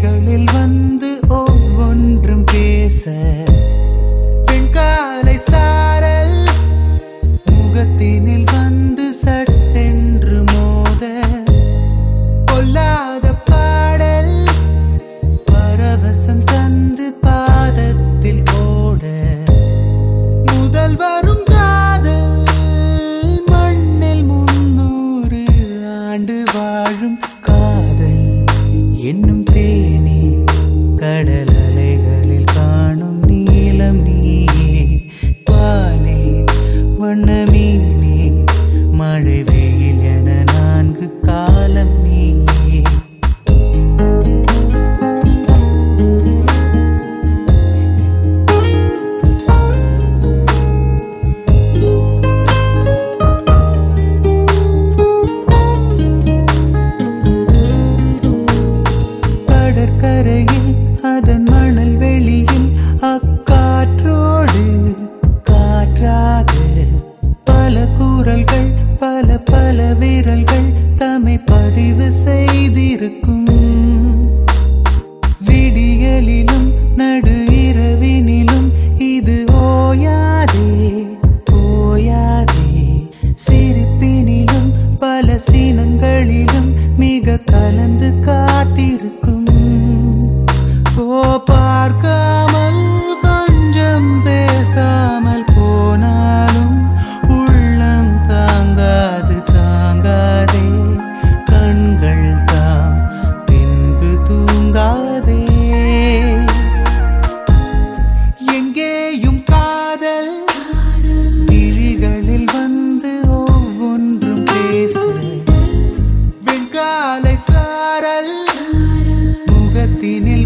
விழிகளில் வந்து ஒவ்வொன்றும் பேச பெண்காலை சாரல் முகத்தினில் வந்து சட்டென்று மோத பொல்லாத பாடல் பரவசம் தந்து பாதத்தில் ஓட முதல் வரும் காதல் மண்ணில் 300 ஆண்டு வாழும் காதல் என்னும் தேனே கடல் அலைகளில் காணும் நீலம் நீயே பாலே வண்ணமீனே மழை வெயில் என 4 காலம் நீயே கடற்கரையில் அதன் மணல் வெளியில் அக்காற்றோடு காற்றாக பல குரல்கள் பல பல விரல்கள் தம்மை பதிவு செய்திருக்கும் விடியலிலும் நடு இரவினிலும் இது ஓயாதே ஓயாதே சிரிப்பினிலும் பல சினங்களிலும் மிக கலந்து காத்திருக்கும் பார்க்காமல் கொஞ்சம் பேசாமல் போனாலும் உள்ளம் தாங்காது தாங்காதே கண்கள் தாம் பின்பு தூங்காதே எங்கேயும் காதல் விழிகளில் வந்து ஒவ்வொன்றும் பேச வெண்காலை சாரல் முகத்தினில்